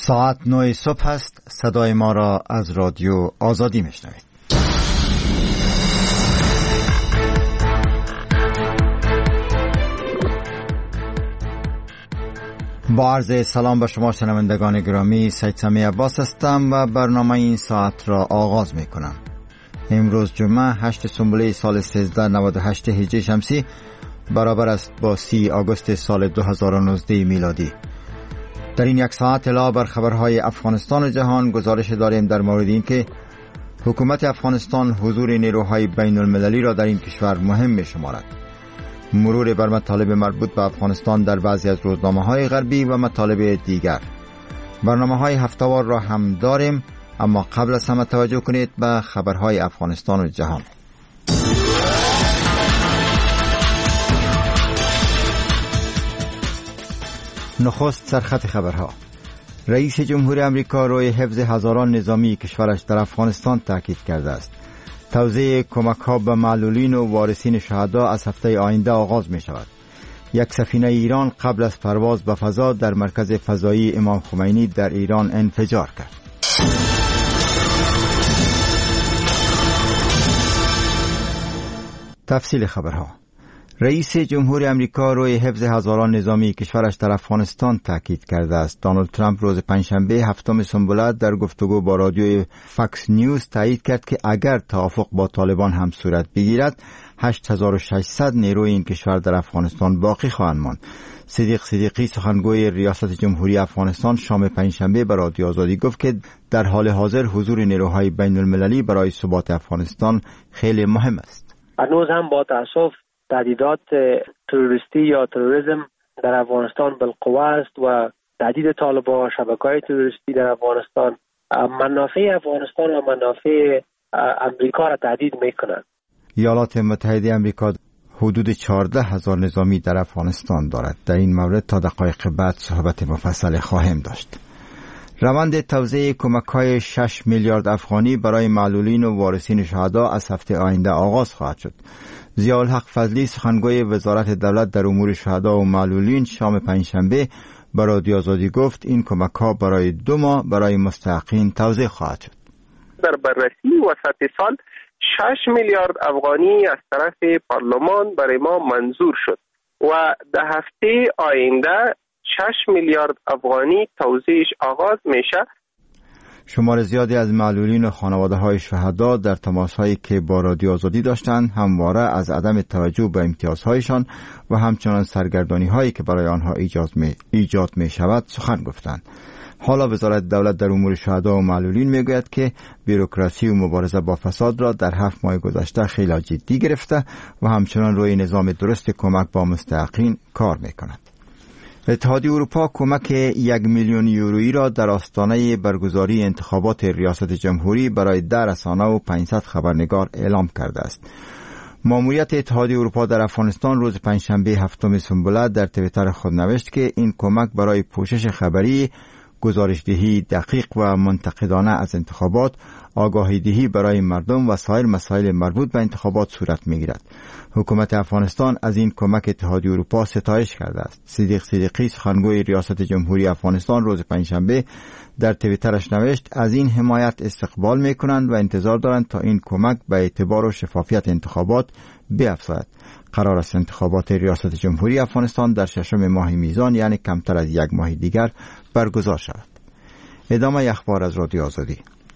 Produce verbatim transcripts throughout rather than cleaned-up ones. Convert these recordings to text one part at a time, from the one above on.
ساعت نه صبح است. صدای ما را از رادیو آزادی میشنوید. با عرض سلام به شما شنوندگان گرامی، سید سمی عباس هستم و برنامه این ساعت را آغاز می کنم. امروز جمعه هشت سنبله سال سیزده نود و هشت هجری شمسی برابر است با سی آگوست سال دو هزار و نوزده میلادی. در این یک ساعت علاوه بر خبرهای افغانستان و جهان گزارش داریم در مورد این که حکومت افغانستان حضور نیروهای بین المللی را در این کشور مهم می شمارد. مرور بر مطالب مربوط به افغانستان در بعضی از روزنامه‌های غربی و مطالب دیگر. برنامه‌های هفته‌وار را هم داریم، اما قبل از همه توجه کنید به خبرهای افغانستان و جهان. نخست سرخط خبرها. رئیس جمهور امریکا روی حفظ هزاران نظامی کشورش در افغانستان تاکید کرده است. توزیع کمک‌ها به معلولین و وارثین شهدا از هفته آینده آغاز می شود. یک سفینه ایران قبل از پرواز به فضا در مرکز فضایی امام خمینی در ایران انفجار کرد. تفصیل خبرها. رئیس جمهور امریکا روی حفظ هزاران نظامی کشورش در افغانستان تاکید کرده است. دونالد ترامپ روز پنجشنبه هفتم سنبله در گفتگو با رادیوی فاکس نیوز تایید کرد که اگر توافق با طالبان هم صورت بگیرد هشت هزار و ششصد نیروی این کشور در افغانستان باقی خواهند ماند. صدیق صدیقی سخنگوی ریاست جمهوری افغانستان شام پنجشنبه به رادیو آزادی گفت که در حال حاضر حضور نیروهای بین المللی برای ثبات افغانستان خیلی مهم است. هنوز هم با تأسف تهدیدات تروریستی یا تروریسم در افغانستان بالقوه است و تهدید طالبان، شبکه‌های تروریستی در افغانستان منافع افغانستان و منافع امریکا را تهدید می‌کنند. ایالات متحده امریکا حدود چهارده هزار نظامی در افغانستان دارد. در این مورد تا دقایق بعد صحبت مفصل خواهیم داشت. روند توزیع کمک‌های شش میلیارد افغانی برای معلولین و وارثین شهدا از هفته آینده آغاز خواهد شد. ضیاءالحق فضلی سخنگوی وزارت دولت در امور شهدا و معلولین شام پنجشنبه به رادیو آزادی گفت این کمک‌ها برای دو ماه برای مستحقین توزیع خواهد شد. در بررسی وسط سال شش میلیارد افغانی از طرف پارلمان برای ما منظور شد و در هفته آینده شش میلیارد افغانی توزیعش آغاز میشه. شمار زیادی از معلولین و خانواده‌های شهدا در تماس‌هایی که با رادیو آزادی داشتند همواره از عدم توجه به امتیازهایشان و همچنان سرگردانی‌هایی که برای آنها ایجاد می ایجاد می‌شود سخن گفتند. حالا وزارت دولت در امور شهدا و معلولین میگوید که بیروکراسی و مبارزه با فساد را در هفت ماه گذشته خیلی جدی گرفته و همچنان روی نظام درست کمک با مستحقین کار می‌کند. اتحادیه اروپا کمک یک میلیون یورویی را در آستانه برگزاری انتخابات ریاست جمهوری برای ده رسانه و پانصد خبرنگار اعلام کرده است. ماموریت اتحادیه اروپا در افغانستان روز پنجشنبه هفتم سنبله در توییتر خود نوشت که این کمک برای پوشش خبری، گزارشدهی دقیق و منتقدانه از انتخابات، آگاهی دهی برای مردم و سایر مسائل مربوط به انتخابات صورت می‌گیرد. حکومت افغانستان از این کمک اتحادیه اروپا ستایش کرده است. صدیق صدیقی سخنگوی ریاست جمهوری افغانستان روز پنجشنبه در توییترش نوشت از این حمایت استقبال می‌کنند و انتظار دارند تا این کمک به اعتبار و شفافیت انتخابات بیفزاید. قرار است انتخابات ریاست جمهوری افغانستان در ششم ماه میزان یعنی کمتر از یک ماه دیگر برگزار شود. ادامه اخبار از رادیو آزادی.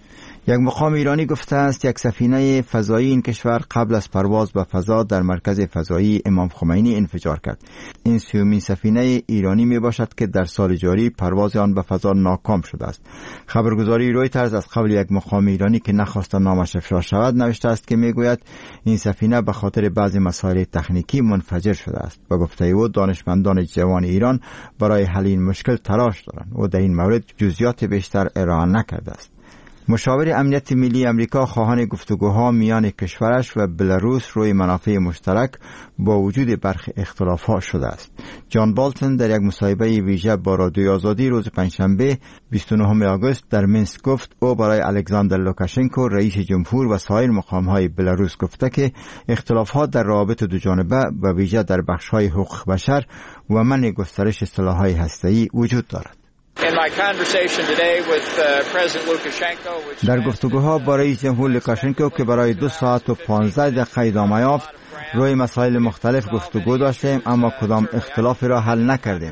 یک مقام ایرانی گفته است یک سفینه فضایی این کشور قبل از پرواز به فضا در مرکز فضایی امام خمینی انفجار کرد. این سیومین سفینه ایرانی می باشد که در سال جاری پرواز آن به فضا ناکام شده است. خبرگزاری رویترز از قبل یک مقام ایرانی که نخواست نامش افشا شود نوشته است که می گوید این سفینه به خاطر بعضی مسائل تکنیکی منفجر شده است. به گفته او دانشمندان جوان ایران برای حل این مشکل تلاش دارند و در این مورد جزئیات بیشتر ارائه نکرده است. مشاور امنیت ملی امریکا خواهان گفتگوها میان کشورش و بلاروس روی منافع مشترک با وجود برخی اختلافات شده است. جان بالتون در یک مصاحبه ویژه با رادیو آزادی روز پنجشنبه بیست و نهم آگوست در مینسک گفت او برای الکساندر لوکاشنکو رئیس جمهور و سایر مقام‌های بلاروس گفته که اختلافات در روابط دو جانبه و ویژه در بخش‌های حقوق بشر و منع گسترش سلاح‌های هسته‌ای وجود دارد. در گفتگوها با رئیس جمهور لوکاشنکو که برای دو ساعت و پانزده دقیقه ادامه یافت، روی مسائل مختلف گفتگو داشتیم اما کدام اختلافی را حل نکردیم.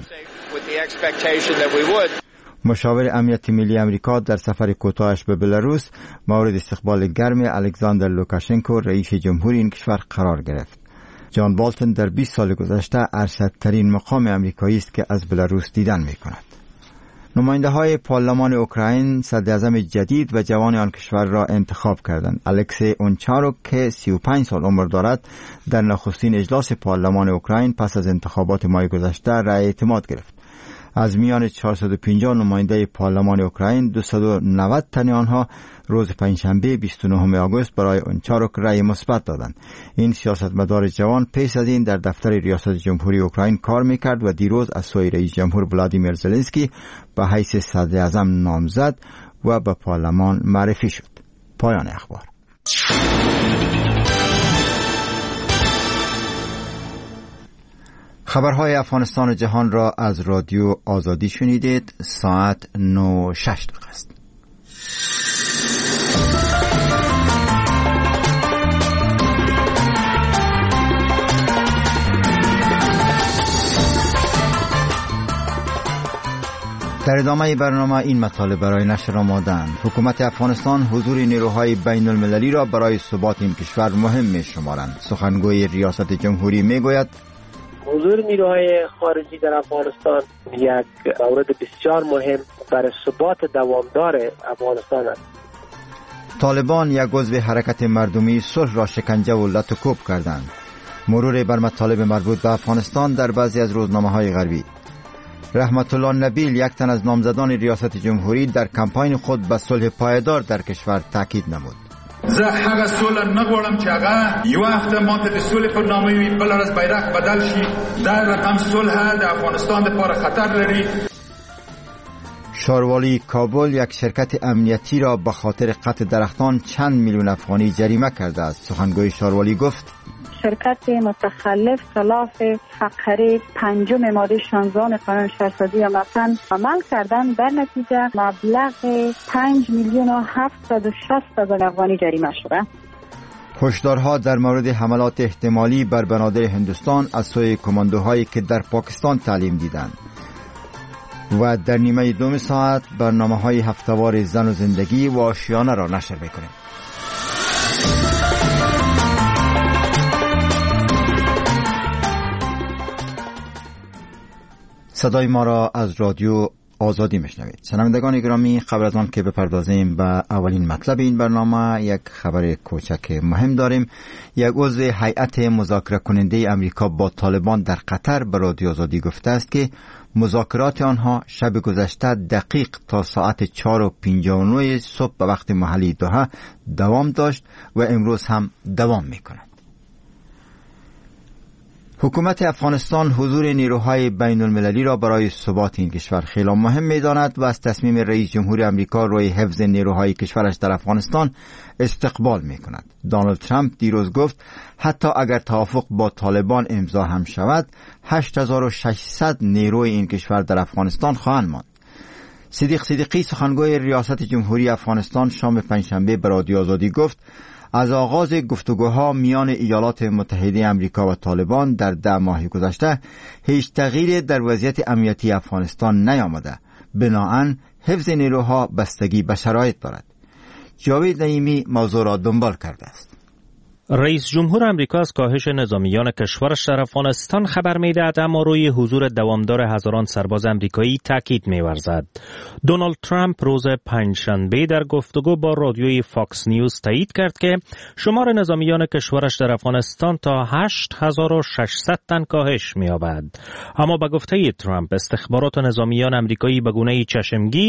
مشاور امنیت ملی امریکا در سفر کوتاهش به بلاروس مورد استقبال گرم الکساندر لوکاشنکو رئیس جمهوری این کشور قرار گرفت. جان بالتون در بیست سال گذشته ارشدترین مقام امریکایی است که از بلاروس دیدن می کند. نماینده های پارلمان اوکراین صدر اعظم جدید و جوان آن کشور را انتخاب کردند. الکسی اونچاروک که سی و پنج سال عمر دارد در نخستین اجلاس پارلمان اوکراین پس از انتخابات ماه گذشته رأی اعتماد گرفت. از میان چهارصد و پنجاه نماینده پارلمان اوکراین دویست و نود تن آنها روز پنجشنبه بیست و نهم آگوست برای اونچاروک رأی مثبت دادند. این سیاستمدار جوان پیش از این در دفتر ریاست جمهوری اوکراین کار میکرد و دیروز از سوی رئیس جمهور ولادیمیر زلنسکی به حیث صدر اعظم نامزد و به پارلمان معرفی شد. پایان اخبار. خبرهای افغانستان و جهان را از رادیو آزادی شنیدید. ساعت نه و شش دقیقه است. در ادامه برنامه این مطالب برای نشر آماده‌اند. حکومت افغانستان حضور نیروهای بین المللی را برای ثبات این کشور مهم می شمارند. سخنگوی ریاست جمهوری می گوید حضور نیروهای خارجی در افغانستان یک مورد بسیار مهم برای ثبات دوامدار افغانستان است. طالبان یک عضو حرکت مردمی صلح را شکنجه و لط و کوب کردند. مرور بر مطالب مربوط به افغانستان در بعضی از روزنامه‌های غربی. رحمت الله نبیل یک تن از نامزدان ریاست جمهوری در کمپاین خود به صلح پایدار در کشور تاکید نمود. زه هغه سوله نه غواړم چې هغه یو هفته ماته د سولې پر نامه وي، بل ورځ بیرغ بدل شي. دا رقم صلح د افغانستان لپاره خطر لري. شاروالی کابل یک شرکت امنیتی را به خاطر قطع درختان چند میلیون افغانی جریمه کرده است. سخنگوی شاروالی گفت شرکت متخلف خلاف فقره پنجم ماده شانزده قانون شهرسازی یا متن عمل کردن، در نتیجه مبلغ پنج میلیون و هفتصد و شصت هزار افغانی جریمه شده. هشدارها در مورد حملات احتمالی بر بنادر هندوستان از سوی کماندوهایی که در پاکستان تعلیم دیدند. و در نیمه دوم ساعت برنامه‌های هفته‌وار زن و زندگی و آشیانه را نشر می‌کنیم. صدای ما را از رادیو آزادی میشنوید. شنوندگان گرامی، قبل از آن که بپردازیم به اولین مطلب این برنامه، یک خبر کوچک مهم داریم. یک عضو هیئت مذاکره کننده امریکا با طالبان در قطر به رادیو آزادی گفته است که مذاکرات آنها شب گذشته دقیق تا ساعت چهار و پنجاه و نه صبح به وقت محلی دوحه دوام داشت و امروز هم دوام می‌کند. حکومت افغانستان حضور نیروهای بین المللی را برای ثبات این کشور خیلی مهم می‌داند و از تصمیم رئیس جمهور امریکا روی حفظ نیروهای کشورش در افغانستان استقبال می‌کند. دونالد ترامپ دیروز گفت حتی اگر توافق با طالبان امضا هم شود، هشت هزار و ششصد نیروی این کشور در افغانستان خواهند ماند. صدیق صدیقی سخنگوی ریاست جمهوری افغانستان شام پنجشنبه به رادیو آزادی گفت از آغاز گفتگوها میان ایالات متحده امریکا و طالبان در ده ماه گذشته هیچ تغییری در وضعیت امنیتی افغانستان نیامده. بنابراین حفظ نیروها بستگی به شرایط دارد. جاوید نعیمی موضوع را دنبال کرده است. رئیس جمهور امریکا از کاهش نظامیان کشورش در افغانستان خبر می‌دهد، اما روی حضور دوامدار هزاران سرباز امریکایی تاکید می‌ورزد. دونالد ترامپ روز پنجشنبه در گفتگو با رادیوی فاکس نیوز تایید کرد که شمار نظامیان کشورش در افغانستان تا هشت هزار و ششصد تن کاهش می‌یابد. اما به گفته ترامپ استخبارات نظامیان امریکایی به گونه‌ای چشمگیر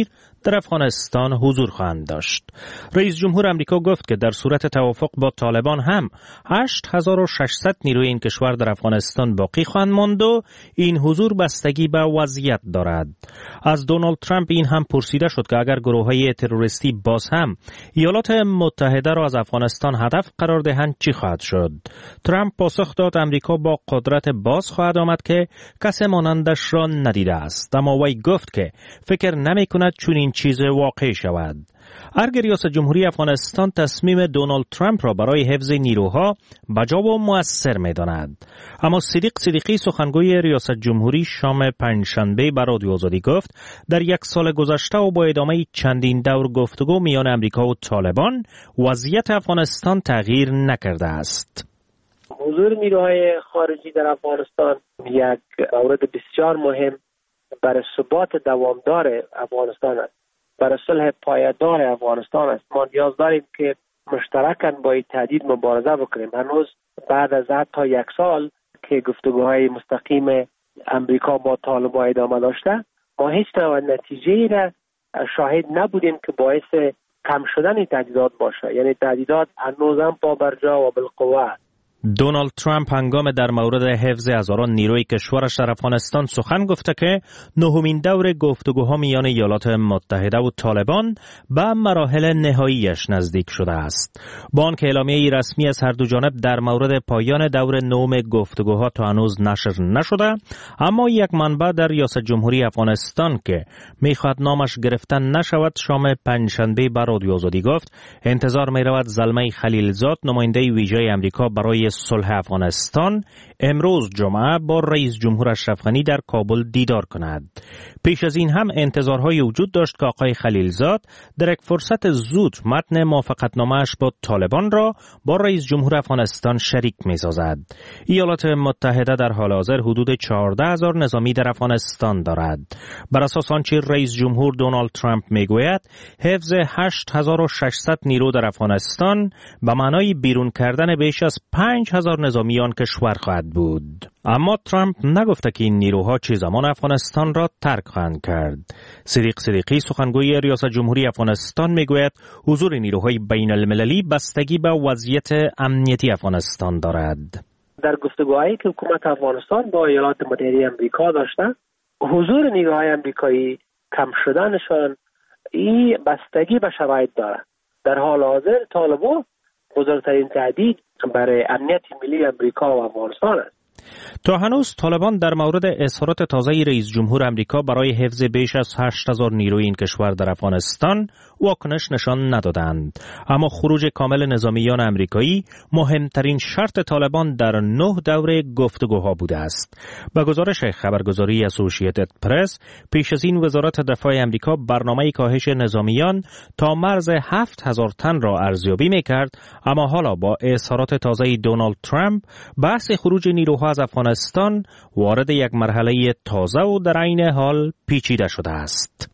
در افغانستان حضور خواهند داشت. رئیس جمهور امریکا گفت که در صورت توافق با طالبان هم هشت هزار و ششصد نیروی این کشور در افغانستان باقی خواهند ماند و این حضور بستگی به وضعیت دارد. از دونالد ترامپ این هم پرسیده شد که اگر گروه‌های تروریستی باز هم ایالات متحده را از افغانستان هدف قرار دهند چی خواهد شد؟ ترامپ پاسخ داد امریکا با قدرت باز خواهد آمد که کسی مانندش را ندیده است، اما وی گفت که فکر نمی کند چون این چیز واقعی شود. ارگ ریاست جمهوری افغانستان تصمیم دونالد ترامپ را برای حفظ نیروها بجا و مؤثر می داند. اما صدیق صدیقی سخنگوی ریاست جمهوری شام پنجشنبه به رادیو آزادی گفت در یک سال گذشته و با ادامه چندین دور گفتگو میان امریکا و طالبان وضعیت افغانستان تغییر نکرده است. حضور نیروهای خارجی در افغانستان یک مورد بسیار مهم برای ثبات دوامدار افغانستان است، برای صلح پایدار افغانستان است. ما نیاز داریم که مشترکاً با این تهدید مبارزه بکنیم. هنوز بعد از حتی یک سال که گفتگوهای مستقیم امریکا با طالبان ادامه داشته، ما هیچ نوع نتیجه‌ای را شاهد نبودیم که باعث کم شدن تهدیدات باشه. یعنی تهدیدات هنوز هم پابرجا و بالقوه. دونالد ترامپ هنگام در مورد حفظ هزاران نیروی کشورش در افغانستان سخن گفته که نهمین دور گفتگوها میان ایالات متحده و طالبان به مراحل نهاییش نزدیک شده است. با آنکه اعلامیه رسمی از هر دو جانب در مورد پایان دور نهم گفتگوها تا هنوز نشر نشده، اما یک منبع در ریاست جمهوری افغانستان که میخواد نامش گرفته نشود شام پنجشنبه به رادیو آزادی گفت انتظار میرود زلمه خلیلزاد نماینده ویژه امریکا برای صلح افغانستان امروز جمعه با رئیس جمهور اشرف غنی در کابل دیدار کند. پیش از این هم انتظارهای وجود داشت که آقای خلیلزاد در یک فرصت زود متن موافقتنامه‌اش با طالبان را با رئیس جمهور افغانستان شریک می‌سازد. ایالات متحده در حال حاضر حدود چهارده هزار نظامی در افغانستان دارد. بر اساس آنچه رئیس جمهور دونالد ترامپ میگوید، حفظ هشت هزار و ششصد نیرو در افغانستان به معنای بیرون کردن بیش از پنج هزار نظامی آن کشور خواهد بود. اما ترامپ نگفته که این نیروها چه زمان افغانستان را ترک خواهند کرد. صدیق صدیقی سخنگوی ریاست جمهوری افغانستان میگوید حضور نیروهای بین المللی بستگی به وضعیت امنیتی افغانستان دارد. در گفتگوهایی که حکومت افغانستان با ایالات متحده آمریکا داشته، حضور نیروهای آمریکایی کم شدنشان این بستگی به شرایط دارد. در حال حاضر طالبان بزرگترین تهدید برای امنیت ملی امریکا و افغانستان است. تا هنوز طالبان در مورد اظهارات تازه رئیس جمهور امریکا برای حفظ بیش از هشت هزار نیروی این کشور در افغانستان واکنش نشان ندادند. اما خروج کامل نظامیان امریکایی مهمترین شرط طالبان در نه دوره گفتگوها بوده است. به گزارش خبرگزاری اسوسییتد پرس، پیش از این وزارت دفاع امریکا برنامه کاهش نظامیان تا مرز هفت هزار تن را ارزیابی می‌کرد، اما حالا با اظهارات تازه دونالد ترامپ بحث خروج نیروها از افغانستان وارد یک مرحله تازه و در عین حال پیچیده شده است.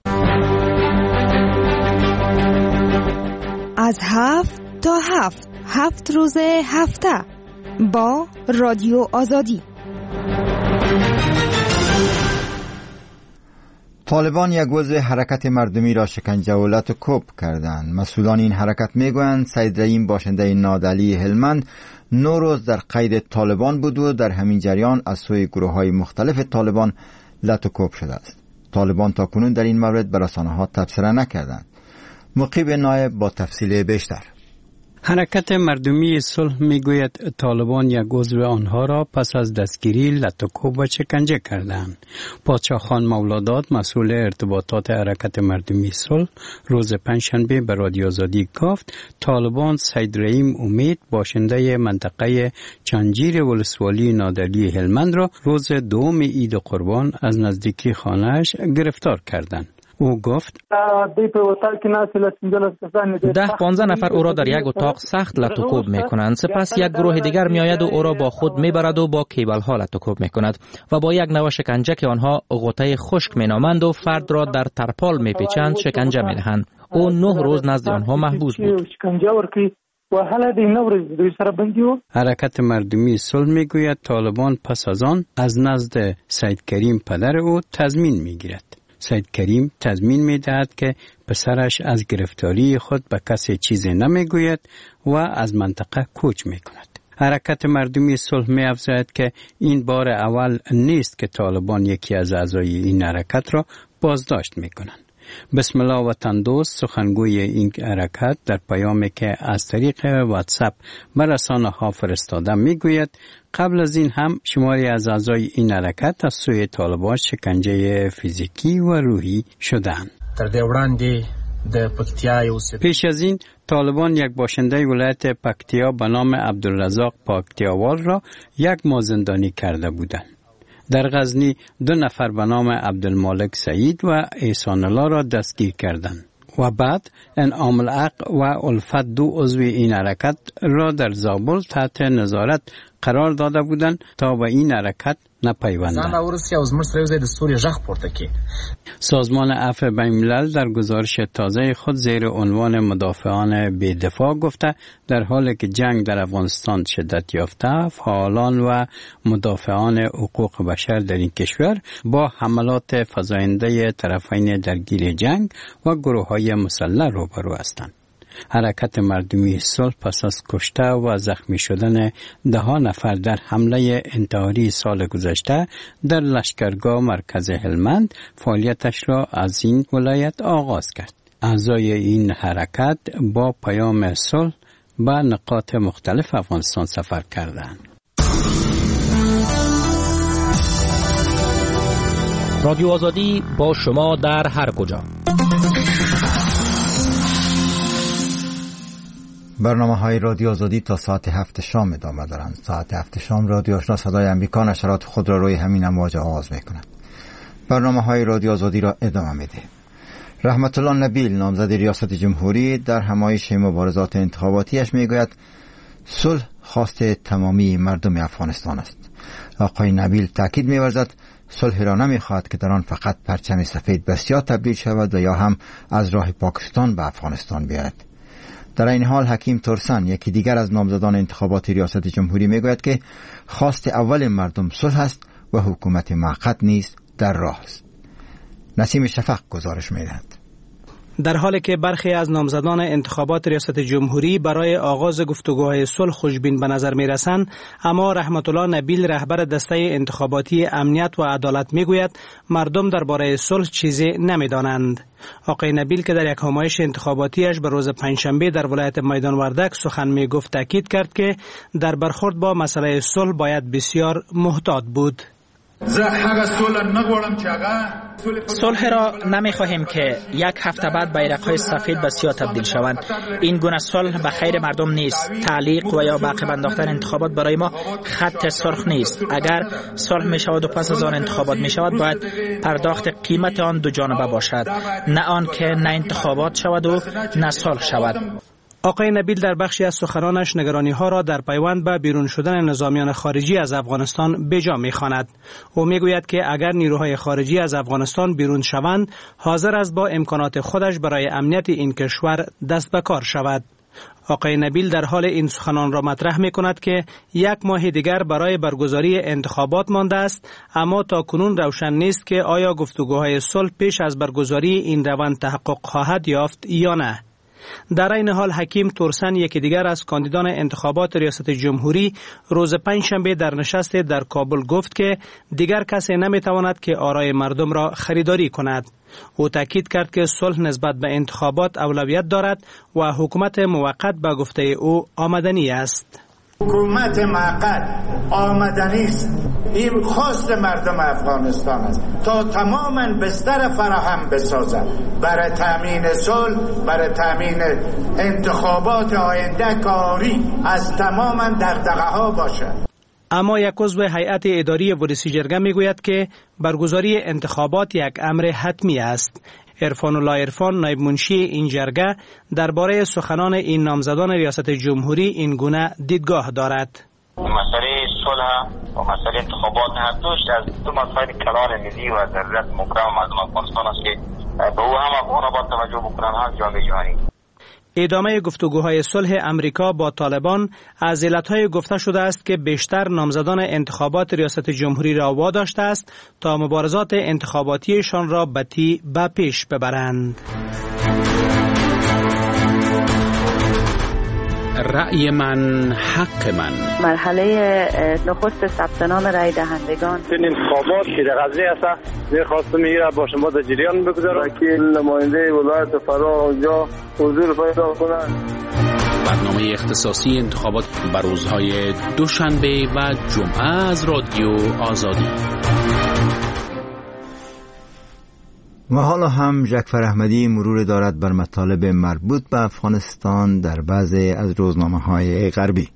از هفت تا هفت هفت روز هفته با رادیو آزادی. طالبان یک وضع حرکت مردمی را شکنجه و لطوکوب کردند. مسئولان این حرکت میگویند سید رحیم باشنده نادعلی هلمند نو روز در قید طالبان بود و در همین جریان از سوی گروه‌های مختلف طالبان لطوکوب شده است. طالبان تاکنون در این مورد به رسانه‌ها تبصره نکردند. مقیب نایب با تفصیل بیشتر. حرکت مردمی صلح میگوید طالبان یک عضو آنها را پس از دستگیری لطوکوب و شکنجه کردند. پادشاه خان مولاداد مسئول ارتباطات حرکت مردمی صلح روز پنجشنبه به رادیو آزادی گفت طالبان سید رحیم امید باشنده منطقه چنجیر ولسوالی نادعلی هلمند را روز دوم عید قربان از نزدیکی خانه‌اش گرفتار کردند. او گفت ده پانزده نفر او را در یک اتاق سخت لطوکوب می کنند. سپس یک گروه دیگر می آید و او را با خود می برد و با کیبل ها لطوکوب می کند و با یک نوع شکنجه که آنها غوطه خشک می نامند و فرد را در ترپال می پیچند شکنجه می دهند. او نه روز نزد آنها محبوس بود. حرکت مردمی صلح می گوید طالبان پس از آن از نزد سید کریم پدر او تضمین می گیرد. سید کریم تضمین می‌دهد که پسرش از گرفتاری خود به کسی چیزی نمیگوید و از منطقه کوچ میکند. حرکت مردمی صلح می افزاید که این بار اول نیست که طالبان یکی از اعضای این حرکت را بازداشت می کنند. بسم الله وطن دوست سخنگوی این حرکت در پیامی که از طریق واتساپ به رسانه‌ها فرستاده می گوید قبل از این هم شماری از اعضای این حرکت از سوی طالبان شکنجه فیزیکی و روحی شدند. در دوراندی د پکتیا یو پیش از این طالبان یک باشنده ولایت پکتیا به نام عبدالرزاق پکتیاوال را یک ماه زندانی کرده بودند. در غزنی دو نفر به نام عبدالمالک سعید و احسان الله را دستگیر کردند و بعد انعام الحق و الفت دو عضو این حرکت را در زابل تحت نظارت قرار داده بودند تا به این حرکت نپیوندند. سازمان عفو بین‌الملل در گزارش تازه خود زیر عنوان مدافعان بی‌دفاع گفته در حالی که جنگ در افغانستان شدت یافته، فعالان و مدافعان حقوق بشر در این کشور با حملات فزاینده طرفین درگیر جنگ و گروه‌های مسلح روبرو هستند. حرکت مردمی صلح پس از کشته و زخمی شدن ده ها نفر در حمله انتحاری سال گذشته در لشکرگاه مرکز هلمند فعالیتش را از این ولایت آغاز کرد. اعضای این حرکت با پیام صلح به نقاط مختلف افغانستان سفر کردند. رادیو آزادی با شما در هر کجا. برنامه های رادیو آزادی تا ساعت هفت شام ادامه دارند. ساعت هفت شام رادیو آشنا صدای امریکا نشرات خود را روی همین امواج آغاز می‌کند. برنامه های رادیو آزادی را ادامه میده. رحمت الله نبیل نامزد ریاست جمهوری در همایش مبارزات انتخاباتیش میگوید صلح خواست تمامی مردم افغانستان است. آقای نبیل تاکید می‌ورزد صلح را نمی‌خواهد که در آن فقط پرچم سفید به سیاه تبدیل شود و یا هم از راه پاکستان به افغانستان بیاید. در این حال حکیم ترسن یکی دیگر از نامزدان انتخابات ریاست جمهوری میگوید که خواست اول مردم صلح است و حکومت موقت نیز در راه است. نسیم شفق گزارش میدهد. در حالی که برخی از نامزدان انتخابات ریاست جمهوری برای آغاز گفتگوهای صلح خوشبین به نظر می رسند، اما رحمت الله نبیل رهبر دسته انتخاباتی امنیت و عدالت می گوید مردم درباره صلح چیزی نمی دانند. آقای نبیل که در یک همایش انتخاباتیش به روز پنجشنبه در ولایت میدان وردک سخن می گفت تاکید کرد که در برخورد با مسئله صلح باید بسیار محتاط بود. صلح را نمی خواهیم که یک هفته بعد بیرق‌های سفید به سیاه تبدیل شوند. این گونه صلح به خیر مردم نیست. تعلیق و یا باقی انداختن انتخابات برای ما خط سرخ نیست. اگر صلح می شود و پس از آن انتخابات می شود باید پرداخت قیمت آن دو جانبه باشد، نه آن که نه انتخابات شود و نه صلح شود. آقای نبیل در بخشی از سخنانش نگرانی ها را در پیوند به بیرون شدن نظامیان خارجی از افغانستان بجا می‌خواند. او میگوید که اگر نیروهای خارجی از افغانستان بیرون شوند، حاضر است با امکانات خودش برای امنیت این کشور دست به کار شود. آقای نبیل در حال این سخنان را مطرح می کند که یک ماه دیگر برای برگزاری انتخابات مانده است، اما تا کنون روشن نیست که آیا گفتگوهای صلح پیش از برگزاری این روند تحقق خواهد یافت یا نه. در این حال حکیم ترسن یکی دیگر از کاندیدان انتخابات ریاست جمهوری روز پنجشنبه در نشست در کابل گفت که دیگر کسی نمیتواند که آرای مردم را خریداری کند. او تاکید کرد که صلح نسبت به انتخابات اولویت دارد و حکومت موقت به گفته او آمدنی است. حکومت موقت آمدنی است. این خواست مردم افغانستان است تا تماما بستر فراهم بسازد برای تامین صلح، برای تامین انتخابات آینده کاری از تماما دغدغه‌ها باشد. اما یک عضو هیئت اداری ورسی جرگه میگوید که برگزاری انتخابات یک امر حتمی است. عرفان الله عرفان نایب منشی این جرگه درباره سخنان این نامزدان ریاست جمهوری این گونه دیدگاه دارد. مسئله صلح و مسئله انتخابات هر دوش از دو مسائل کلان ملی و ضرورت مبرم مردم افغانستان است که به او هم افغان‌ها با توجه بکنن هم جامعه جهانی. ادامه گفتگوهای صلح امریکا با طالبان از علتهای گفته شده است که بیشتر نامزدان انتخابات ریاست جمهوری را واداشته است تا مبارزات انتخاباتیشان را بتی به پیش ببرند. رأی من حق من. مرحله نخست ثبت نام رای دهندگان. این انتخابات که در غزه است می‌خواستم میره با شما در جریان بگذارم که نماینده ولایت فرا اونجا حضور پیدا کنند. برنامه اختصاصی انتخابات بر روزهای دوشنبه و جمعه از رادیو آزادی. و حالا هم جعفر احمدی مرور دارد بر مطالب مربوط به افغانستان در بعضی از روزنامه‌های غربی.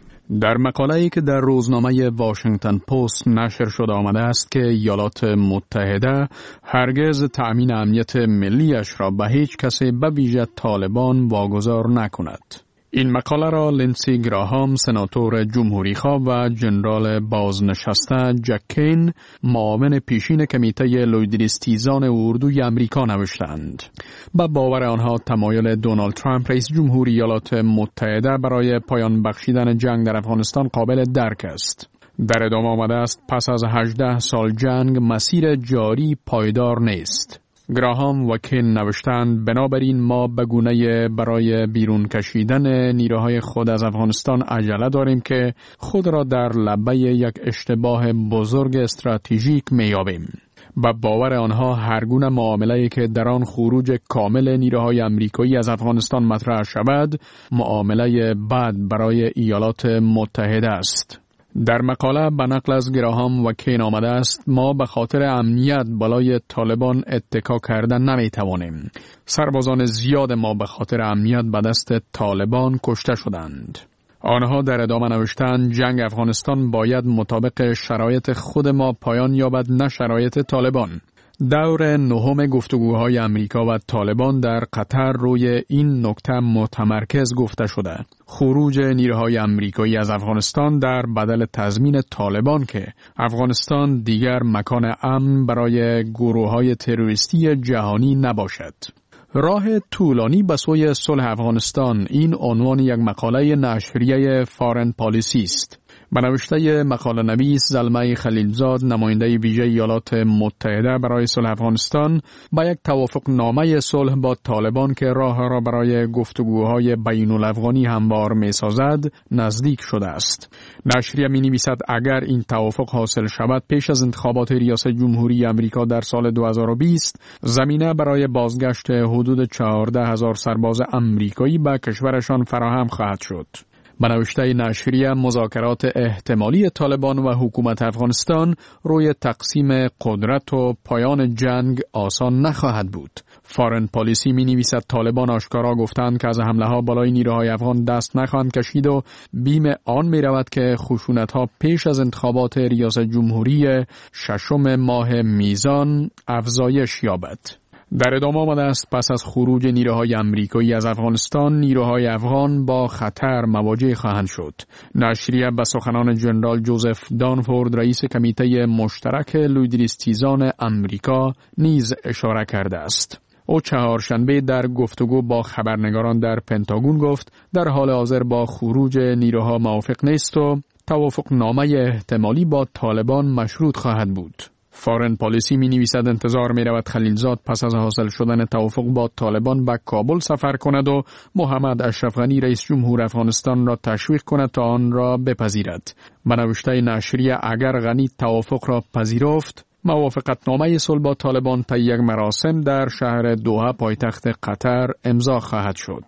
در مقاله‌ای که در روزنامه واشنگتن پست نشر شده آمده است که ایالات متحده هرگز تأمین امنیت ملیش را به هیچ کسی به ویژه طالبان واگذار نکند. این مقاله را لینسی گراهام، سناتور جمهوریخواه و جنرال بازنشسته جک کین، معاون پیشین کمیته لویدریستیزان اردوی امریکا نوشتند. به باور آنها تمایل دونالد ترامپ رئیس جمهوری ایالات متحده برای پایان بخشیدن جنگ در افغانستان قابل درک است. در ادامه آمده است پس از هجده سال جنگ مسیر جاری پایدار نیست. گراهام و کین نوشتند بنابراین ما به گونه‌ای برای بیرون کشیدن نیروهای خود از افغانستان عجله داریم که خود را در لبه یک اشتباه بزرگ استراتژیک می‌یابیم. با باور آنها هر گونه معامله‌ای که در آن خروج کامل نیروهای آمریکایی از افغانستان مطرح شود، معامله بد برای ایالات متحده است. در مقاله به نقل از گراهام و کین آمده است ما به خاطر امنیت بالای طالبان اتکا کردن نمی توانیم. سربازان زیاد ما به خاطر امنیت به دست طالبان کشته شدند. آنها در ادامه نوشتند جنگ افغانستان باید مطابق شرایط خود ما پایان یابد، نه شرایط طالبان. دور نهم گفتگوهای امریکا و طالبان در قطر روی این نکته متمرکز گفته شده. خروج نیروهای امریکایی از افغانستان در بدل تضمین طالبان که افغانستان دیگر مکان امن برای گروه‌های تروریستی جهانی نباشد. راه طولانی به سوی صلح افغانستان، این عنوان یک مقاله نشریه فارن پالیسی است. به نوشته مقاله نویس زلمه خلیلزاد، نماینده ویژه ایالات متحده برای صلح افغانستان، با یک توافق نامه صلح با طالبان که راه را برای گفتگوهای بین الافغانی هموار می سازد نزدیک شده است. نشریه می نویسد اگر این توافق حاصل شود پیش از انتخابات ریاست جمهوری امریکا در سال دو هزار و بیست، زمینه برای بازگشت حدود چهارده هزار سرباز امریکایی به کشورشان فراهم خواهد شد. به نوشته نشریه مذاکرات احتمالی طالبان و حکومت افغانستان روی تقسیم قدرت و پایان جنگ آسان نخواهد بود. فارن پالیسی می نویسد طالبان آشکارا گفتند که از حمله ها بالای نیروهای افغان دست نخواهند کشید و بیم آن می رود که خشونت ها پیش از انتخابات ریاست جمهوری ششم ماه میزان افزایش یابد. در ادامه آمده است پس از خروج نیروهای امریکایی از افغانستان، نیروهای افغان با خطر مواجه خواهند شد. نشریه به سخنان جنرال جوزف دانفورد، رئیس کمیته مشترک لویدریستیزان امریکا، نیز اشاره کرده است. او چهارشنبه در گفتگو با خبرنگاران در پنتاگون گفت در حال حاضر با خروج نیروها موافق نیست و توافق نامه احتمالی با طالبان مشروط خواهد بود. فارن پالیسی می نویسد انتظار می رود خلیلزاد پس از حاصل شدن توافق با طالبان به کابل سفر کند و محمد اشرف غنی رئیس جمهور افغانستان را تشویق کند تا آن را بپذیرد. به نوشته نشریه اگر غنی توافق را پذیرفت، موافقت نامه صلح با طالبان طی یک مراسم در شهر دوحه پایتخت قطر امضا خواهد شد.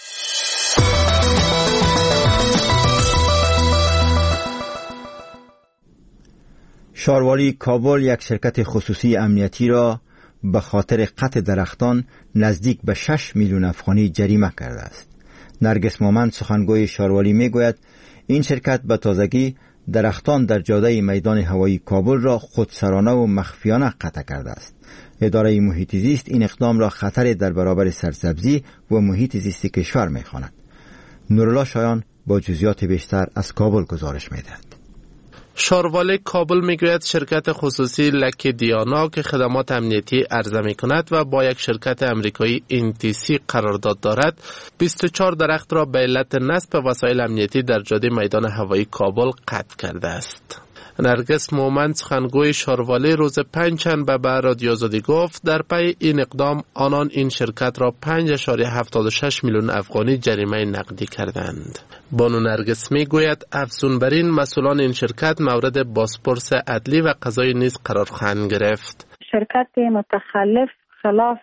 شاروالی کابل یک شرکت خصوصی امنیتی را به خاطر قطع درختان نزدیک به شش میلیون افغانی جریمه کرده است. نرگس مومند سخنگوی شاروالی می گوید این شرکت به تازگی درختان در جاده میدان هوایی کابل را خودسرانه و مخفیانه قطع کرده است. اداره محیط زیست این اقدام را خطر در برابر سرسبزی و محیط زیست کشور می خواند. نورالله شایان با جزئیات بیشتر از کابل گزارش می دهد. شاروالی کابل میگوید شرکت خصوصی لکی دیانا که خدمات امنیتی عرضه می کند و با یک شرکت امریکایی ان تی سی قرارداد دارد بیست و چهار درخت را به علت نصب وسایل امنیتی در جاده میدان هوایی کابل قطع کرده است. نرگس مومند سخنگوی شاروالی روز پنجشنبه به رادیو آزادی گفت در پی این اقدام آنان این شرکت را پنج ممیز هفتاد و شش میلیون افغانی جریمه نقدی کردند. بانو نرگس می گوید افزون بر این مسئولان این شرکت مورد بازپرس عدلی و قضایی نیز قرار خواهند گرفت. شرکت متخلف خلاف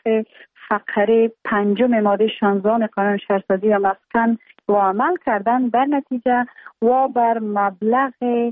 فقره پنجم ماده شانزده قانون شهرسازی و مسکن و عمل کردن، در نتیجه و بر مبلغ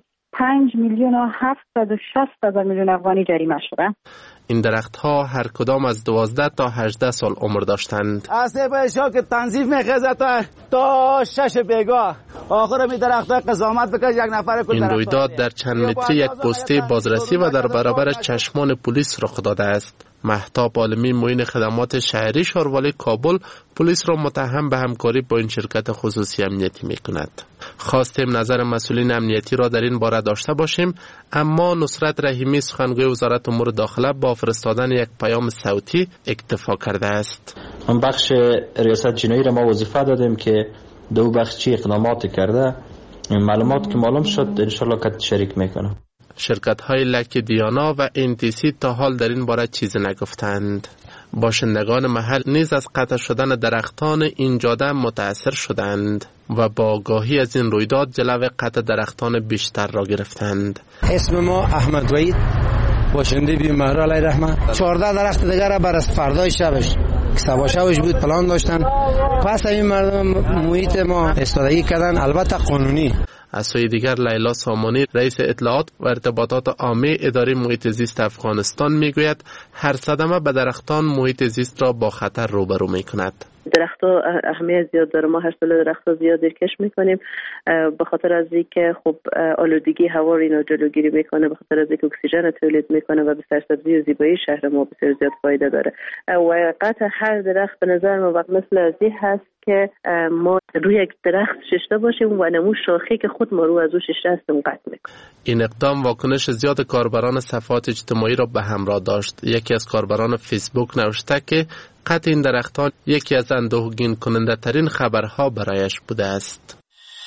پنج میلیون و هفتصد و شصت هزار میلیون افغانی جریمه شده. این درخت ها هر کدام از دوازده تا هجده سال عمر داشتند. اصلی بایشا که تنظیف میخزه تا تا شش بیگاه آخر می درخت ها قضامت بکش یک نفر کل. این رویداد در چند متری یک پسته بازرسی و در برابر چشمان پلیس رخ داده است. مهتاب عالمی معین خدمات شهری شاروالی کابل پلیس را متهم به همکاری با این شرکت خصوصی امنیتی می کند. خواستیم نظر مسئولین امنیتی را در این باره داشته باشیم، اما نصرت رحیمی سخنگوی وزارت امور داخله با فرستادن یک پیام صوتی اکتفا کرده است. من بخش ریاست جنایی را ما وظیفه دادیم که دو بخش چی اقدامات کرده، معلومات که معلوم شد انشالله که شریک میکنم. شرکت های لکی دیانا و ان تی سی تا حال در این باره چیزی نگفتند. باشندگان محل نیز از قطع شدن درختان این جاده متاثر شدند و با آگاهی از این رویداد جلوی قطع درختان بیشتر را گرفتند. اسم ما احمد وحید، باشنده بی مهر علیه رحمت. چهارده درخت دیگر را بر از فردای شبش که سبا شبش بود پلان داشتن، پس این مردم محیط ما استادگی کردن، البته قانونی. از سوی دیگر لیلا سامانی رئیس اطلاعات و ارتباطات عامه اداره محیط زیست افغانستان میگوید هر صدمه به درختان محیط زیست را با خطر روبرو میکند. درخت‌ها اهمیت زیاد داره. ما هر سال درخت‌ها زیاد کش میکنیم به خاطر از اینکه خب آلودگی هوا رو اینا جلوگیری میکنه، به خاطر از اینکه اکسیژن تولید میکنه و به سرسبزی و زیبایی شهر ما بسیار زیاد فایده داره. و قطع هر درخت به نظر ما وقت مثل از این هست که ما روی یک درخت ششته باشیم و نمو شاخه که خود ما رو از او ششته هستیم قطع میکنیم. این اقدام واکنش زیاد کاربران صفحات اجتماعی را به همراه داشت. یکی از کاربران فیسبوک نوشته که قطع این درختان یکی از اندوهگین کننده ترین خبرها برایش بوده است.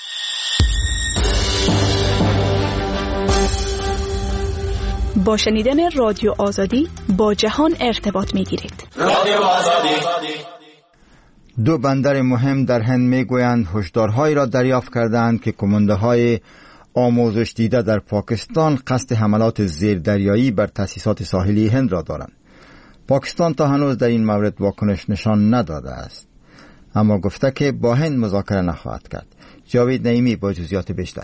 با شنیدن رادیو آزادی با جهان ارتباط می گیرید. رادیو آزادی. دو بندر مهم در هند می گویند هشدارهایی را دریافت کردند که کمانده های آموزش دیده در پاکستان قصد حملات زیردریایی بر تأسیسات ساحلی هند را دارند. پاکستان تا هنوز در این مورد واکنش نشان نداده است، اما گفته که با هند مذاکره نخواهد کرد. جاوید نعیمی با جزئیات بیشتر.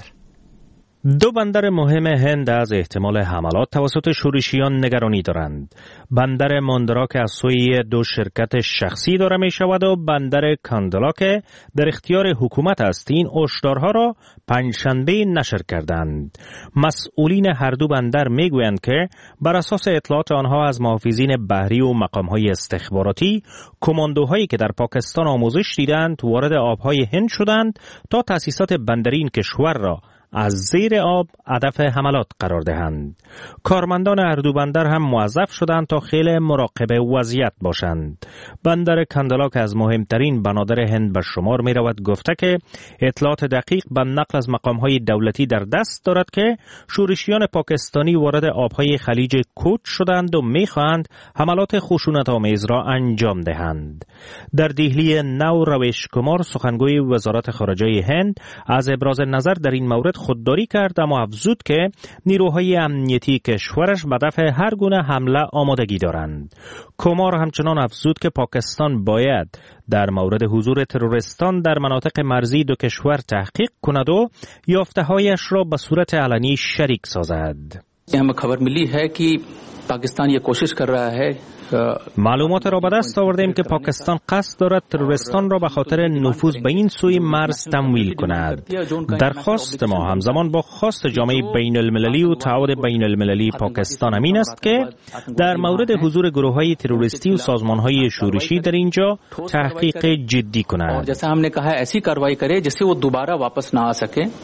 دو بندر مهم هند از احتمال حملات توسط شورشیان نگرانی دارند. بندر ماندرا که از سوی دو شرکت شخصی داره می شود و بندر کاندلا که در اختیار حکومت است، این هشدارها را پنجشنبه نشر کردند. مسئولین هر دو بندر می گویند که بر اساس اطلاعات آنها از محافظین بحری و مقامهای استخباراتی، کماندوهایی که در پاکستان آموزش دیدند وارد آبهای هند شدند تا تأسیسات بندری این کشور را از زیر آب هدف حملات قرار دهند. کارمندان هر دو بندر هم موظف شدند تا خیلی مراقب وضعیت باشند. بندر کاندلا که از مهمترین بنادر هند به شمار می رود گفته که اطلاعات دقیق به نقل از مقامهای دولتی در دست دارد که شورشیان پاکستانی وارد آبهای خلیج کوچ شدند و می خواهند حملات خشونت‌آمیز را انجام دهند. در دهلی نو رویش کمار سخنگوی وزارت خارجه هند از ابراز نظر در این مورد خودداری کرد، اما افزود که نیروهای امنیتی کشورش به دفع هر گونه حمله آمادگی دارند. کمار همچنان افزود که پاکستان باید در مورد حضور تروریستان در مناطق مرزی دو کشور تحقیق کند و یافته‌هایش را به صورت علنی شریک سازد. हमें खबर मिली है कि पाकिस्तान ये कोशिश कर रहा है. معلومات را به دست آوردیم که پاکستان قصد دارد تروریستان را به خاطر نفوذ به این سوی مرز تمویل کند. درخواست ما همزمان با خواست جامعه بین المللی و تعهد بین المللی پاکستان امین است که در مورد حضور گروه‌های تروریستی و سازمان‌های شورشی در اینجا تحقیق جدی کند. जैसा हमने कहा ऐसी कार्रवाई करे जिससे वो दोबारा वापस ना आ सके.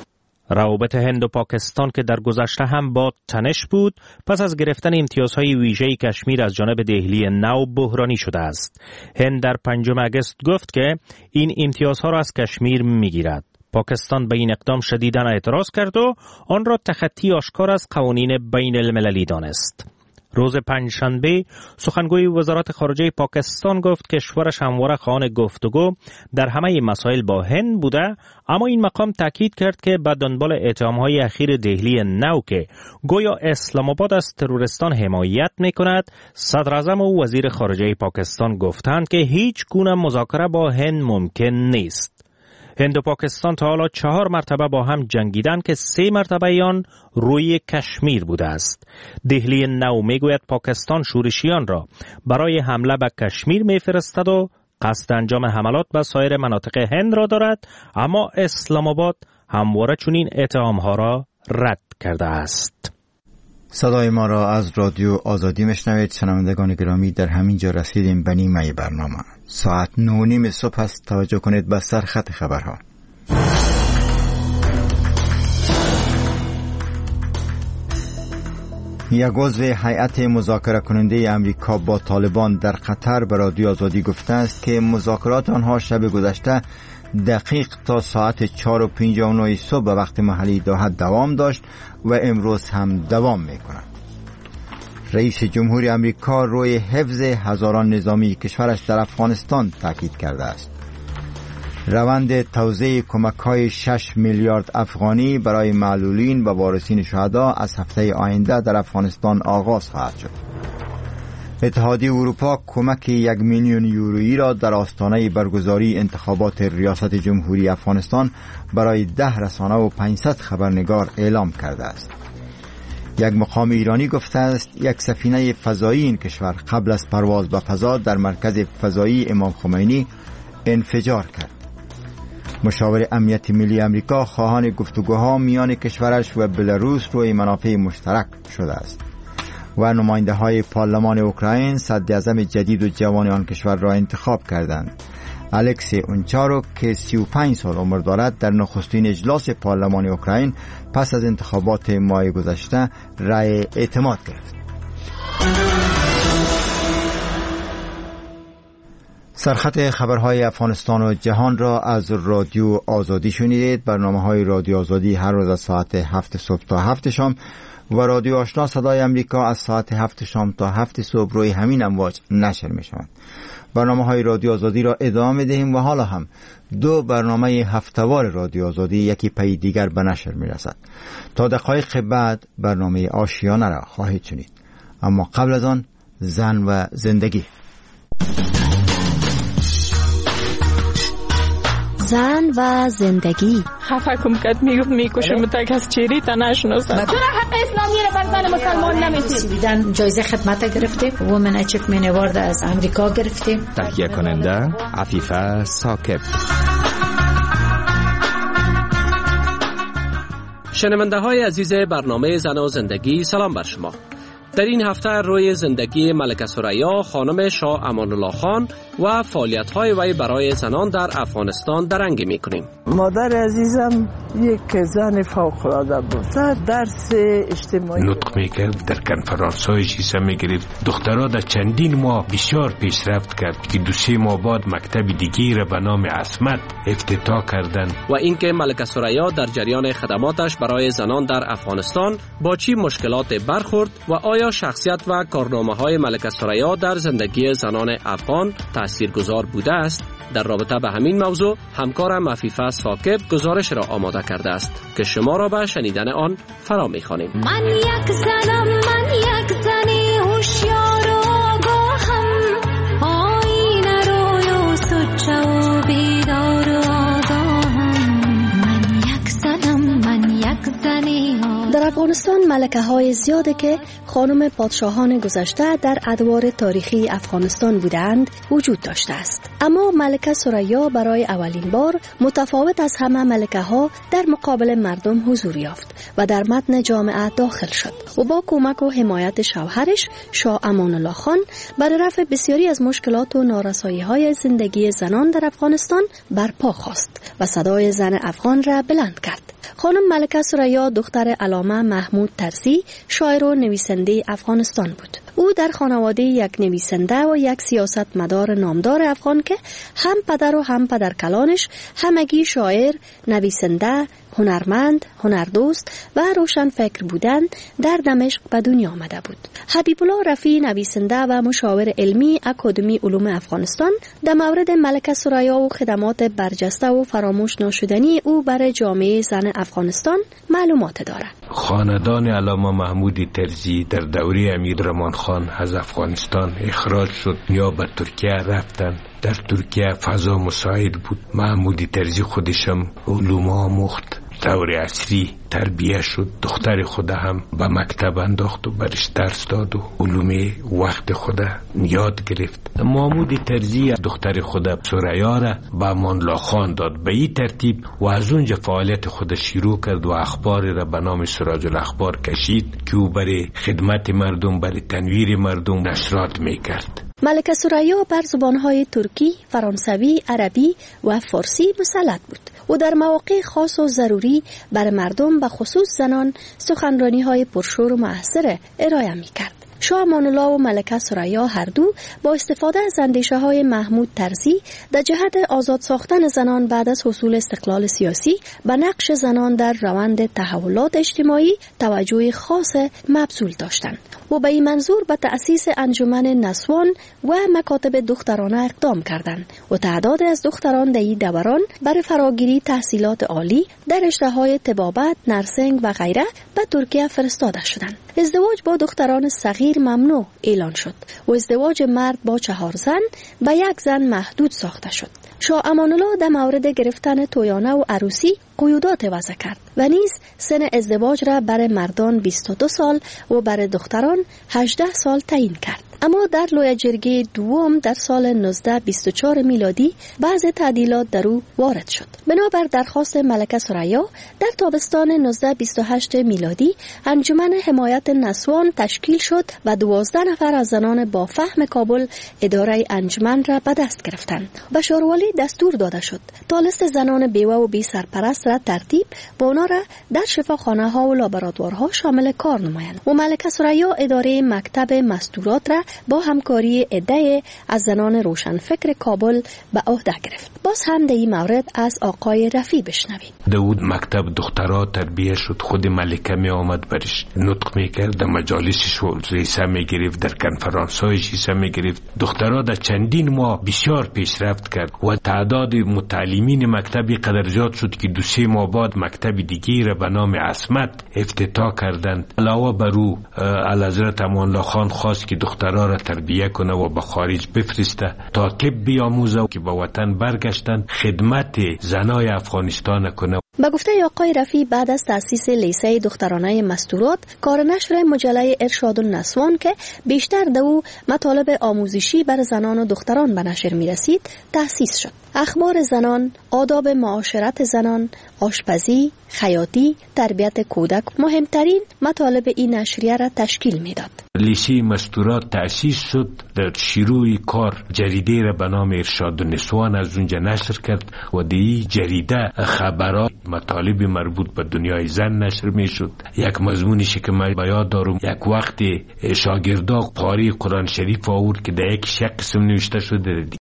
روابط هند و پاکستان که در گذشته هم با تنش بود، پس از گرفتن امتیازهای ویژه کشمیر از جانب دهلی نو بحرانی شده است. هند در پنجم اگست گفت که این امتیازها را از کشمیر میگیرد. پاکستان به این اقدام شدیداً اعتراض کرد و آن را تخطی آشکار از قوانین بین المللی دانست. روز پنجشنبه سخنگوی وزارت خارجه پاکستان گفت کشورش همواره خواهان گفتگو در همه مسائل با هند بوده، اما این مقام تاکید کرد که به دنبال اتهام‌های اخیر دهلی نو که گویا اسلام آباد از تروریستان حمایت می‌کند، صدر اعظم و وزیر خارجه پاکستان گفتند که هیچ گونه مذاکره با هند ممکن نیست. هند و پاکستان تا حالا چهار مرتبه با هم جنگیدن که سه مرتبه آن روی کشمیر بوده است. دهلی نو میگوید پاکستان شورشیان را برای حمله به کشمیر میفرستد و قصد انجام حملات به سایر مناطق هند را دارد، اما اسلام آباد همواره چنین اتهام‌ها را رد کرده است. صدای ما را از رادیو آزادی میشنوید. شنوندگان گرامی، در همین جا رسیدیم به نیمه برنامه. ساعت نه و نیم صبح است. توجه کنید به سرخط خبرها. یک عضو هیئت مذاکره کننده امریکا با طالبان در قطر به رادیو آزادی گفته است که مذاکرات آنها شب گذشته دقیق تا ساعت چهار و پنجاه و نه صبح به وقت محلی دوحه دوام داشت و امروز هم دوام می‌کند. رئیس جمهوری امریکا روی حفظ هزاران نظامی کشورش در افغانستان تاکید کرده است. روند توزیع کمک‌های شش میلیارد افغانی برای معلولین و وارثین شهدا از هفته آینده در افغانستان آغاز خواهد شد. اتحادیه اروپا کمک یک میلیون یورویی را در آستانه برگزاری انتخابات ریاست جمهوری افغانستان برای ده رسانه و پانصد خبرنگار اعلام کرده است. یک مقام ایرانی گفته است یک سفینه فضایی این کشور قبل از پرواز به فضا در مرکز فضایی امام خمینی انفجار کرد. مشاور امنیت ملی امریکا خواهان گفتگوها میان کشورش و بلاروس روی منافع مشترک شده است. و نماینده های پارلمان اوکراین صدر اعظم جدید و جوان آن کشور را انتخاب کردند. الکسی اونچاروک که سی و پنج سال عمر دارد در نخستین اجلاس پارلمان اوکراین پس از انتخابات ماه گذشته رأی اعتماد گرفت. سرخط خبرهای افغانستان و جهان را از رادیو آزادی شنیدید. برنامه‌های رادیو آزادی هر روز از ساعت هفت صبح تا هفت شام و رادیو آشنا صدای امریکا از ساعت هفت شام تا هفت صبح روی همین امواج نشر می‌شوند. برنامه‌های رادیو آزادی را ادامه دهیم و حالا هم دو برنامه هفته‌وار رادیو آزادی یکی پی دیگر به نشر می‌رسد. تا دقایق بعد برنامه آشیانه را خواهید شنید. اما قبل از آن زن و زندگی. زن و زندگی. خفه کم کد میگفت میکشه متک از چیری تا نشناسد. چرا حق اسلامی رو بر زن مسلمان نمیتید؟ جایزه خدمت گرفته وومن اچیومنت اوارد از امریکا گرفته. تهیه کننده عفیفه ثاقب. شنونده های عزیز برنامه زن و زندگی، سلام بر شما. در این هفته روی زندگی ملکه ثریا خانم شاه امان الله خان و فعالیت‌های وی برای زنان در افغانستان درنگ می‌کنیم. مادر عزیزم یک زن فوق‌العاده بود. درس اجتماعی نطق می‌کرد، در کنفرانس‌های حصه می‌گرفت. دخترها در چندین ماه بسیار پیشرفت کرد که دو سه ماه بعد مکتب دیگری را به نام عصمت افتتاح کردند. و اینکه ملکه ثریا در جریان خدماتش برای زنان در افغانستان با چه مشکلات برخورد و آیا شخصیت و کارنامه‌های ملکه ثریا در زندگی زنان افغان تاثیرگذار بوده است؟ در رابطه به همین موضوع همکارم عفیفه ثاقب گزارش را آماده کرده است که شما را به شنیدن آن فرا می‌خوانیم. من یک زنم، من یک زنی هوشیار و آگاهم، آینه روی و سچه و بیدار و آگاهم. من یک زنم، من یک زنی. در افغانستان ملکه های زیاده که خانم پادشاهان گذشته در ادوار تاریخی افغانستان بودند وجود داشته است، اما ملکه ثریا برای اولین بار متفاوت از همه ملکه ها در مقابل مردم حضور یافت و در متن جامعه داخل شد و با کمک و حمایت شوهرش شاه امان الله خان برای رفع بسیاری از مشکلات و نارسایی های زندگی زنان در افغانستان برپا خواست و صدای زن افغان را بلند کرد. خانم ملکه ثریا دختر علامه محمود طرزی، شاعر و نویسنده افغانستان بود. او در خانواده یک نویسنده و یک سیاستمدار نامدار افغان که هم پدر و هم پدرکلانش همگی شاعر، نویسنده، هنرمند، هنردوست و روشنفکر بودند، در دمشق به دنیا آمده بود. حبیب الله رفیع نویسنده و مشاور علمی اکادمی علوم افغانستان در مورد ملکه ثریا و خدمات برجسته و فراموش ناشدنی او برای جامعه زن افغانستان معلومات دارد. خاندان علامه محمود طرزی در دوره امیر رمان خان از افغانستان اخراج شد یا به ترکیه رفتن. در ترکیه فضا مساعد بود. محمود طرزی خودشم علوم آموخت، دور عصری تربیه شد. دختر خود هم به مکتب انداخت و برش درس داد و علوم وقت خود یاد گرفت. محمود طرزی دختر خود ثریا را به امان الله خان داد. به این ترتیب و از اونجا فعالیت خود شروع کرد و اخبار را به نام سراج الاخبار کشید که او برای خدمت مردم، برای تنویر مردم نشرات میکرد. ملکه ثریا بر زبانهای ترکی، فرانسوی، عربی و فارسی مسلط بود و در مواقع خاص و ضروری بر مردم به خصوص زنان سخنرانی‌های پرشور و مؤثر ارائه می‌کرد. شاه امان الله و ملکه ثریا هر دو با استفاده از اندیشه‌های محمود طرزی در جهت آزاد ساختن زنان بعد از حصول استقلال سیاسی به نقش زنان در روند تحولات اجتماعی توجه خاص مبذول داشتند و به این منظور به تأسیس انجمن نسوان و مکاتب دخترانه اقدام کردند و تعداد از دختران در این دوران برای فراگیری تحصیلات عالی در رشته‌های طبابت، نرسنگ و غیره به ترکیه فرستاده شدند. ازدواج با دختران صغیر ممنوع اعلان شد و ازدواج مرد با چهار زن به یک زن محدود ساخته شد. شاه امان الله در مورد گرفتن تویانه و عروسی قیودات وضع کرد و نیز سن ازدواج را برای مردان بیست و دو سال و برای دختران هجده سال تعیین کرد. اما در لوی جرگه دوم در سال نوزده بیست و چهار میلادی بعض تعدیلات در او وارد شد. بنابر درخواست ملکه ثریا در تابستان نوزده بیست و هشت میلادی انجمن حمایت نسوان تشکیل شد و دوازده نفر از زنان با فهم کابل اداره انجمن را به دست گرفتند. به شاروالی دستور داده شد تا لیست زنان بیوه و بی سرپرست را ترتیب و آنها را در شفاخانه ها و لابراتوارها شامل کار نمایند و ملکه ثریا اداره مکتب مستورات را با همکاری عده از زنان روشنفکر کابل به عهده گرفت. باز هم در این مورد از آقای رفیع بشنوید. داود مکتب دخترها تربیه شد. خود ملکه می آمد برش نطق می کرد، در مجالسش ریسه می گرفت، در کنفرانسایش ریسه می گرفت. دخترها در چندین ماه بسیار پیشرفت کرد و تعداد متعلمین مکتبی قدر زیاد شد که دو سه ماه بعد مکتب دیگه را به نام عصمت افتتاح کردند. علاوه بر او اعلیحضرت امان الله خان خواست که دخترها را تربیه کنه و به خارج بفرسته تا طب بیاموزه که به وطن برگشتن خدمت زنای افغانستان کنه. به گفته آقای رفیع بعد از تأسیس لیسه دخترانه مستورات، کار نشر مجله ارشاد النسوان که بیشتر در او مطالب آموزشی بر زنان و دختران به نشر می رسید تأسیس شد. اخبار زنان، آداب معاشرت زنان، آشپزی، خیاطی، تربیت کودک مهمترین مطالب این نشریه را تشکیل میداد. لیسه مستورات تأسیس شد. در شروع کار جریده را به نام ارشاد النسوان از اونجا نشر کرد و دی جریده خبرات مطالب مربوط به دنیای زن نشر می شد. یک مضمونیش که من به یاد دارم، یک وقت شاگردا قاری قرآن شریف آورد که در یک قسم نوشته شده